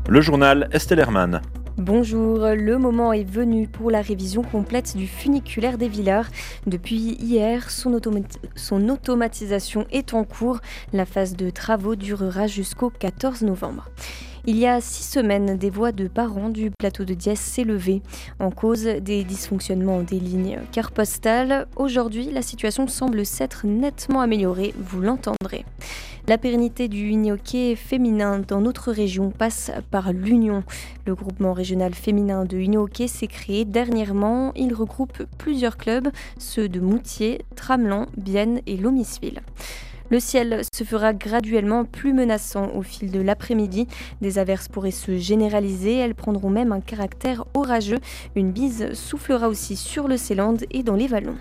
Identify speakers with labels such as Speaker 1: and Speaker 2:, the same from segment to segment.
Speaker 1: Le journal Estelle Hermann.
Speaker 2: Bonjour, le moment est venu pour la révision complète du funiculaire des Villars. Depuis hier, son automatisation est en cours. La phase de travaux durera jusqu'au 14 novembre. Il y a 6 semaines, des voix de parents du plateau de Diesse s'élevaient en cause des dysfonctionnements des lignes carte postales. Aujourd'hui, la situation semble s'être nettement améliorée, vous l'entendrez. La pérennité du unihockey féminin dans notre région passe par l'Union. Le groupement régional féminin de unihockey s'est créé dernièrement. Il regroupe plusieurs clubs, ceux de Moutier, Tramelan, Bienne et Lomisville. Le ciel se fera graduellement plus menaçant au fil de l'après-midi. Des averses pourraient se généraliser, elles prendront même un caractère orageux. Une bise soufflera aussi sur le Seeland et dans les vallons.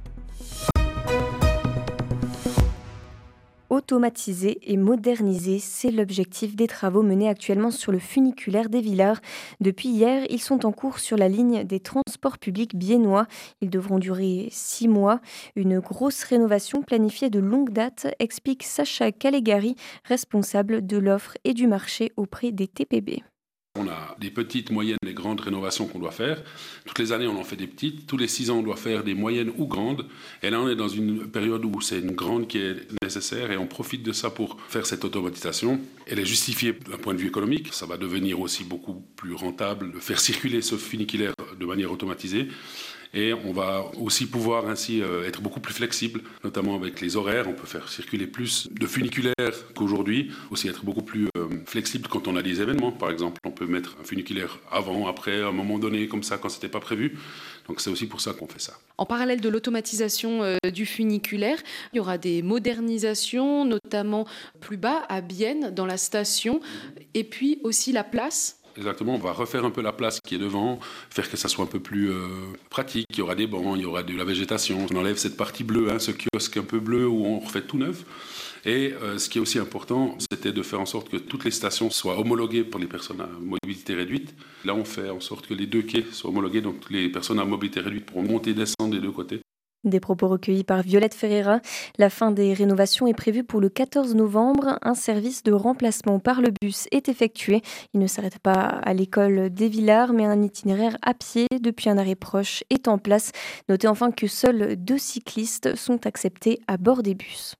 Speaker 2: Automatiser et moderniser, c'est l'objectif des travaux menés actuellement sur le funiculaire des Villars. Depuis hier, ils sont en cours sur la ligne des transports publics biennois. Ils devront durer 6 mois. Une grosse rénovation planifiée de longue date, explique Sacha Calegari, responsable de l'offre et du marché auprès des TPB.
Speaker 3: On a des petites, moyennes et grandes rénovations qu'on doit faire. Toutes les années, on en fait des petites. Tous les 6 ans, on doit faire des moyennes ou grandes. Et là, on est dans une période où c'est une grande qui est nécessaire et on profite de ça pour faire cette automatisation. Elle est justifiée d'un point de vue économique. Ça va devenir aussi beaucoup plus rentable de faire circuler ce funiculaire de manière automatisée. Et on va aussi pouvoir ainsi être beaucoup plus flexible, notamment avec les horaires. On peut faire circuler plus de funiculaires qu'aujourd'hui. Aussi être beaucoup plus flexible quand on a des événements, par exemple. On peut mettre un funiculaire avant, après, à un moment donné, comme ça, quand c'était pas prévu. Donc c'est aussi pour ça qu'on fait ça.
Speaker 4: En parallèle de l'automatisation du funiculaire, il y aura des modernisations, notamment plus bas à Bienne, dans la station, et puis aussi la place.
Speaker 3: Exactement, on va refaire un peu la place qui est devant, faire que ça soit un peu plus pratique. Il y aura des bancs, il y aura de la végétation. On enlève cette partie bleue, ce kiosque un peu bleu où on refait tout neuf. Et ce qui est aussi important, c'était de faire en sorte que toutes les stations soient homologuées pour les personnes à mobilité réduite. Là, on fait en sorte que les 2 quais soient homologués, donc les personnes à mobilité réduite pourront monter et descendre des 2 côtés.
Speaker 2: Des propos recueillis par Violette Ferreira. La fin des rénovations est prévue pour le 14 novembre. Un service de remplacement par le bus est effectué. Il ne s'arrête pas à l'école des Villars, mais un itinéraire à pied depuis un arrêt proche est en place. Notez enfin que seuls 2 cyclistes sont acceptés à bord des bus.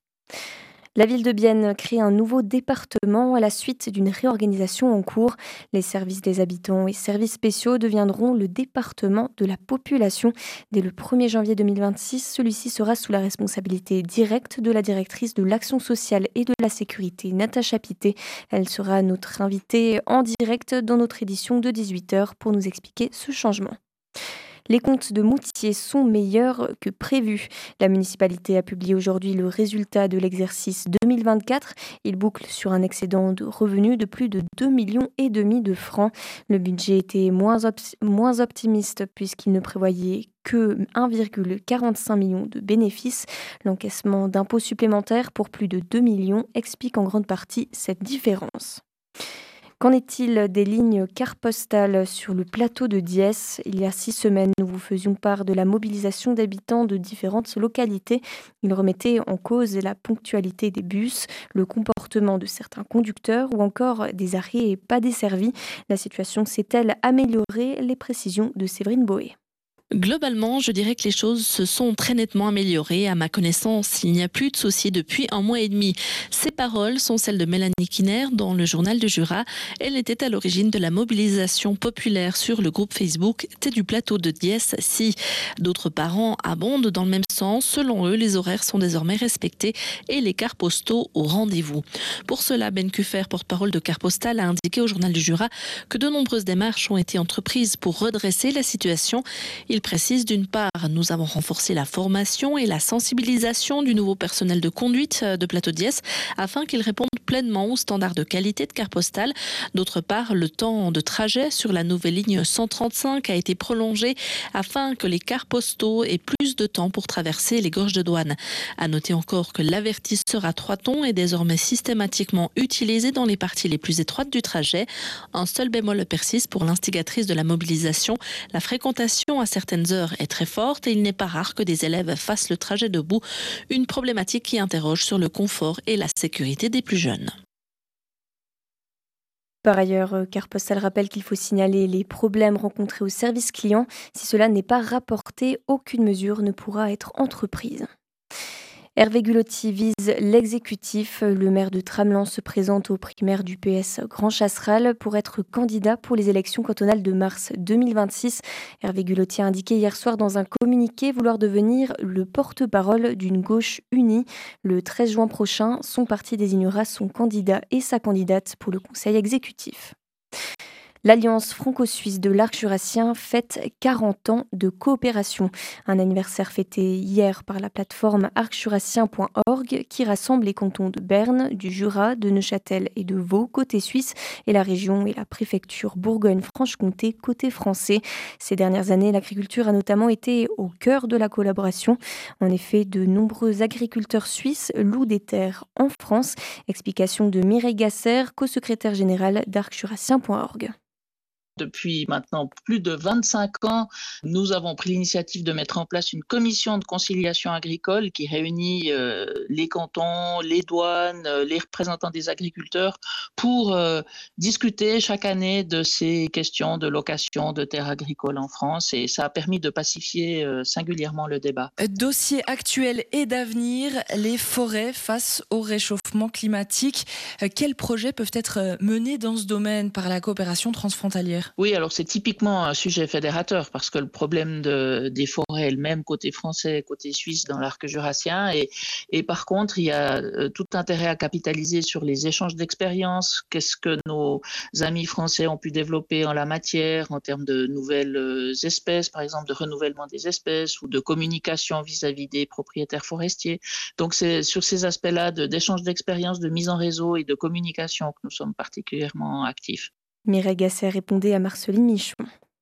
Speaker 2: La ville de Bienne crée un nouveau département à la suite d'une réorganisation en cours. Les services des habitants et services spéciaux deviendront le département de la population. Dès le 1er janvier 2026, celui-ci sera sous la responsabilité directe de la directrice de l'action sociale et de la sécurité, Natacha Pité. Elle sera notre invitée en direct dans notre édition de 18h pour nous expliquer ce changement. Les comptes de Moutier sont meilleurs que prévu. La municipalité a publié aujourd'hui le résultat de l'exercice 2024. Il boucle sur un excédent de revenus de plus de 2,5 millions de francs. Le budget était moins optimiste puisqu'il ne prévoyait que 1,45 million de bénéfices. L'encaissement d'impôts supplémentaires pour plus de 2 millions explique en grande partie cette différence. Qu'en est-il des lignes carte postales sur le plateau de Diesse ? Il y a 6 semaines, nous vous faisions part de la mobilisation d'habitants de différentes localités. Ils remettaient en cause la ponctualité des bus, le comportement de certains conducteurs ou encore des arrêts pas desservis. La situation s'est-elle améliorée ? Les précisions de Séverine Boé.
Speaker 5: Globalement, je dirais que les choses se sont très nettement améliorées. À ma connaissance, il n'y a plus de soucis depuis 1 mois et demi. Ces paroles sont celles de Mélanie Kiner dans le journal du Jura. Elle était à l'origine de la mobilisation populaire sur le groupe Facebook Thé du plateau de Diesse. Si d'autres parents abondent dans le même sens, selon eux, les horaires sont désormais respectés et les cartes postaux au rendez-vous. Pour cela, Ben Kuffer, porte-parole de Carte Postale, a indiqué au journal du Jura que de nombreuses démarches ont été entreprises pour redresser la situation. Il précise d'une part, nous avons renforcé la formation et la sensibilisation du nouveau personnel de conduite de Plateau Diesse afin qu'il réponde pleinement aux standards de qualité de carte postale. D'autre part, le temps de trajet sur la nouvelle ligne 135 a été prolongé afin que les cartes postaux aient plus de temps pour traverser les gorges de douane. À noter encore que l'avertisseur à 3 tons est désormais systématiquement utilisé dans les parties les plus étroites du trajet. Un seul bémol persiste pour l'instigatrice de la mobilisation. La fréquentation à certaines heures est très forte et il n'est pas rare que des élèves fassent le trajet debout. Une problématique qui interroge sur le confort et la sécurité des plus jeunes.
Speaker 2: Par ailleurs, Carte Postale rappelle qu'il faut signaler les problèmes rencontrés au service client. Si cela n'est pas rapporté, aucune mesure ne pourra être entreprise. Hervé Gulotti vise l'exécutif. Le maire de Tramelan se présente aux primaires du PS Grand Chasseral pour être candidat pour les élections cantonales de mars 2026. Hervé Gulotti a indiqué hier soir dans un communiqué vouloir devenir le porte-parole d'une gauche unie. Le 13 juin prochain, son parti désignera son candidat et sa candidate pour le conseil exécutif. L'Alliance franco-suisse de l'arc jurassien fête 40 ans de coopération. Un anniversaire fêté hier par la plateforme arcjurassien.org qui rassemble les cantons de Berne, du Jura, de Neuchâtel et de Vaud côté suisse et la région et la préfecture Bourgogne-Franche-Comté côté français. Ces dernières années, l'agriculture a notamment été au cœur de la collaboration. En effet, de nombreux agriculteurs suisses louent des terres en France. Explication de Mireille Gasser, co-secrétaire générale d'arcjurassien.org.
Speaker 1: Depuis maintenant plus de 25 ans, nous avons pris l'initiative de mettre en place une commission de conciliation agricole qui réunit les cantons, les douanes, les représentants des agriculteurs pour discuter chaque année de ces questions de location de terres agricoles en France et ça a permis de pacifier singulièrement le débat.
Speaker 6: Dossier actuel et d'avenir, les forêts face au réchauffement climatique. Quels projets peuvent être menés dans ce domaine par la coopération transfrontalière ?
Speaker 1: Oui, alors c'est typiquement un sujet fédérateur parce que le problème des forêts est le même côté français et côté suisse dans l'arc jurassien et par contre il y a tout intérêt à capitaliser sur les échanges d'expériences. Qu'est-ce que nos amis français ont pu développer en la matière en termes de nouvelles espèces, par exemple de renouvellement des espèces ou de communication vis-à-vis des propriétaires forestiers. Donc c'est sur ces aspects-là d'échange d'expériences, de mise en réseau et de communication que nous sommes particulièrement actifs.
Speaker 2: Mireille Gasser répondait à Marceline Michon.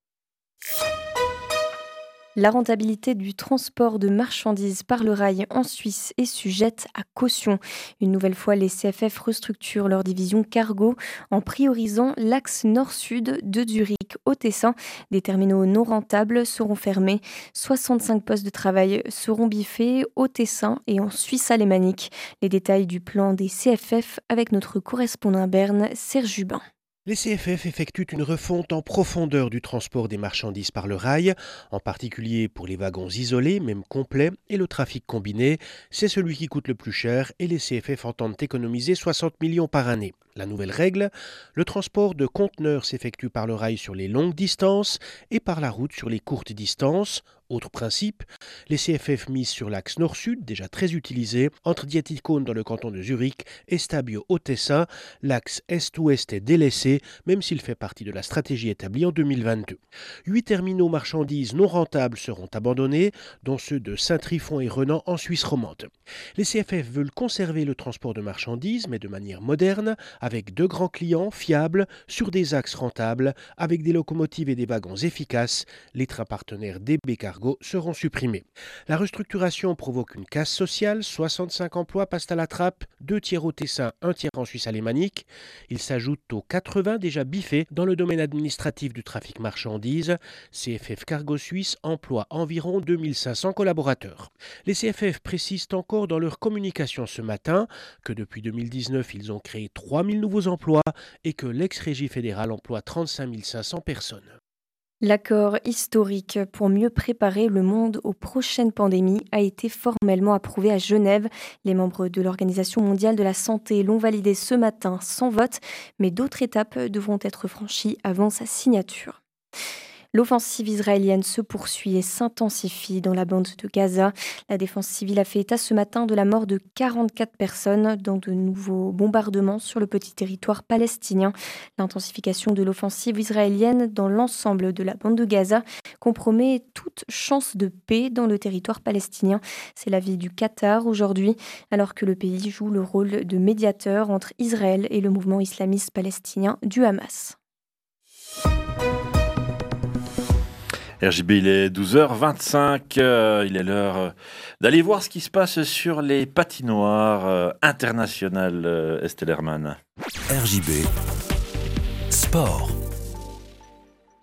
Speaker 2: La rentabilité du transport de marchandises par le rail en Suisse est sujette à caution. Une nouvelle fois, les CFF restructurent leur division cargo en priorisant l'axe nord-sud de Zurich au Tessin. Des terminaux non rentables seront fermés. 65 postes de travail seront biffés au Tessin et en Suisse alémanique. Les détails du plan des CFF avec notre correspondant à Berne, Serge Jubin.
Speaker 7: Les CFF effectuent une refonte en profondeur du transport des marchandises par le rail, en particulier pour les wagons isolés, même complets, et le trafic combiné. C'est celui qui coûte le plus cher et les CFF entendent économiser 60 millions par année. La nouvelle règle, le transport de conteneurs s'effectue par le rail sur les longues distances et par la route sur les courtes distances. Autre principe, les CFF misent sur l'axe nord-sud, déjà très utilisé, entre Dietikon dans le canton de Zurich et Stabio au Tessin. L'axe est-ouest est délaissé, même s'il fait partie de la stratégie établie en 2022. 8 terminaux marchandises non rentables seront abandonnés, dont ceux de Saint-Trifon et Renan en Suisse romande. Les CFF veulent conserver le transport de marchandises, mais de manière moderne, avec 2 grands clients fiables, sur des axes rentables, avec des locomotives et des wagons efficaces. Les trains partenaires DB Cargo seront supprimés. La restructuration provoque une casse sociale, 65 emplois passent à la trappe, 2 tiers au Tessin, 1 tiers en Suisse alémanique. Ils s'ajoutent aux 80 déjà biffés dans le domaine administratif du trafic marchandises. CFF Cargo Suisse emploie environ 2500 collaborateurs. Les CFF précisent encore dans leur communication ce matin que depuis 2019, ils ont créé 3000 nouveaux emplois et que l'ex-régie fédérale emploie 35 500 personnes.
Speaker 2: L'accord historique pour mieux préparer le monde aux prochaines pandémies a été formellement approuvé à Genève. Les membres de l'Organisation mondiale de la santé l'ont validé ce matin sans vote, mais d'autres étapes devront être franchies avant sa signature. L'offensive israélienne se poursuit et s'intensifie dans la bande de Gaza. La défense civile a fait état ce matin de la mort de 44 personnes dans de nouveaux bombardements sur le petit territoire palestinien. L'intensification de l'offensive israélienne dans l'ensemble de la bande de Gaza compromet toute chance de paix dans le territoire palestinien. C'est l'avis du Qatar aujourd'hui, alors que le pays joue le rôle de médiateur entre Israël et le mouvement islamiste palestinien du Hamas.
Speaker 8: RJB, il est 12h25, il est l'heure d'aller voir ce qui se passe sur les patinoires internationales, Estelle Hermann.
Speaker 9: RJB, sport.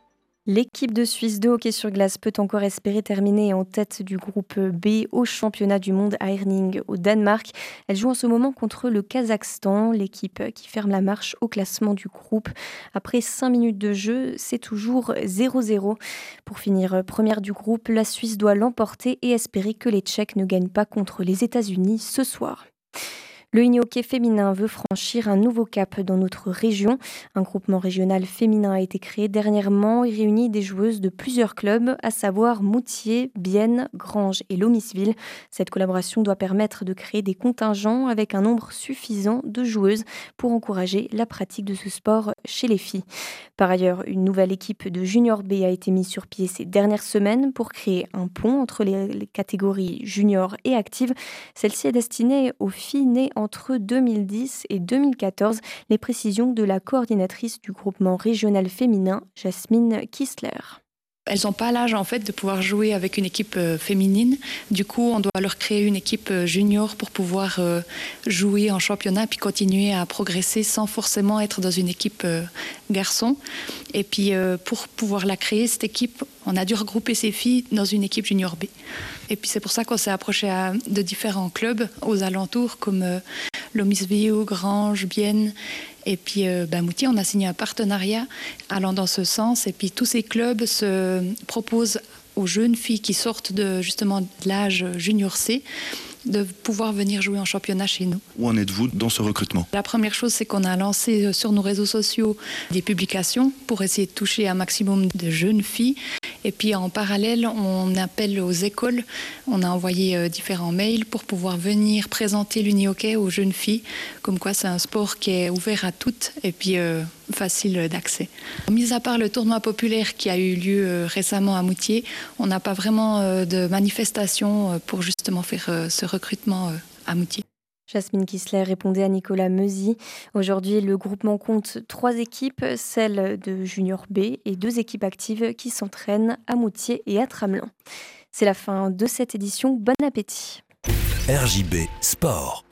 Speaker 2: L'équipe de Suisse de hockey sur glace peut encore espérer terminer en tête du groupe B au championnat du monde à Herning au Danemark. Elle joue en ce moment contre le Kazakhstan, l'équipe qui ferme la marche au classement du groupe. Après 5 minutes de jeu, c'est toujours 0-0. Pour finir première du groupe, la Suisse doit l'emporter et espérer que les Tchèques ne gagnent pas contre les États-Unis ce soir. Le mini-hockey féminin veut franchir un nouveau cap dans notre région. Un groupement régional féminin a été créé dernièrement et réunit des joueuses de plusieurs clubs, à savoir Moutier, Bienne, Granges et Lomisville. Cette collaboration doit permettre de créer des contingents avec un nombre suffisant de joueuses pour encourager la pratique de ce sport chez les filles. Par ailleurs, une nouvelle équipe de Junior B a été mise sur pied ces dernières semaines pour créer un pont entre les catégories junior et active. Celle-ci est destinée aux filles nées entre 2010 et 2014. Les précisions de la coordinatrice du groupement régional féminin, Jasmine Kistler.
Speaker 9: Elles n'ont pas l'âge en fait de pouvoir jouer avec une équipe féminine. Du coup, on doit leur créer une équipe junior pour pouvoir jouer en championnat puis continuer à progresser sans forcément être dans une équipe garçon. Et puis pour pouvoir la créer, cette équipe, on a dû regrouper ces filles dans une équipe junior B. Et puis c'est pour ça qu'on s'est approché de différents clubs aux alentours comme Lomisville, Granges, Bienne. Et puis Moutier, on a signé un partenariat allant dans ce sens. Et puis tous ces clubs se proposent aux jeunes filles qui sortent justement de l'âge junior C de pouvoir venir jouer en championnat chez nous.
Speaker 10: Où en êtes-vous dans ce recrutement ?
Speaker 9: La première chose, c'est qu'on a lancé sur nos réseaux sociaux des publications pour essayer de toucher un maximum de jeunes filles. Et puis en parallèle, on appelle aux écoles. On a envoyé différents mails pour pouvoir venir présenter l'uni-hockey aux jeunes filles. Comme quoi, c'est un sport qui est ouvert à toutes et puis facile d'accès. Mis à part le tournoi populaire qui a eu lieu récemment à Moutier, on n'a pas vraiment de manifestation pour justement faire ce recrutement à Moutier.
Speaker 2: Jasmine Kistler répondait à Nicolas Meuzy. Aujourd'hui, le groupement compte 3 équipes, celle de Junior B et 2 équipes actives qui s'entraînent à Moutier et à Tramelin. C'est la fin de cette édition. Bon appétit.
Speaker 11: RJB Sport.